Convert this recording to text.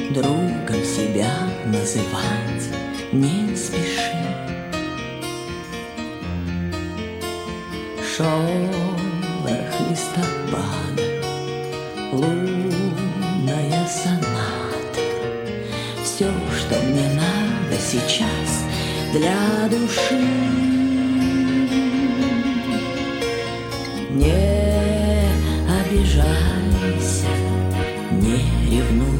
другом себя называть не спеши. Шорох листопада, лунная соната, все, что мне надо сейчас для души. Не обижайся, не ревнуй.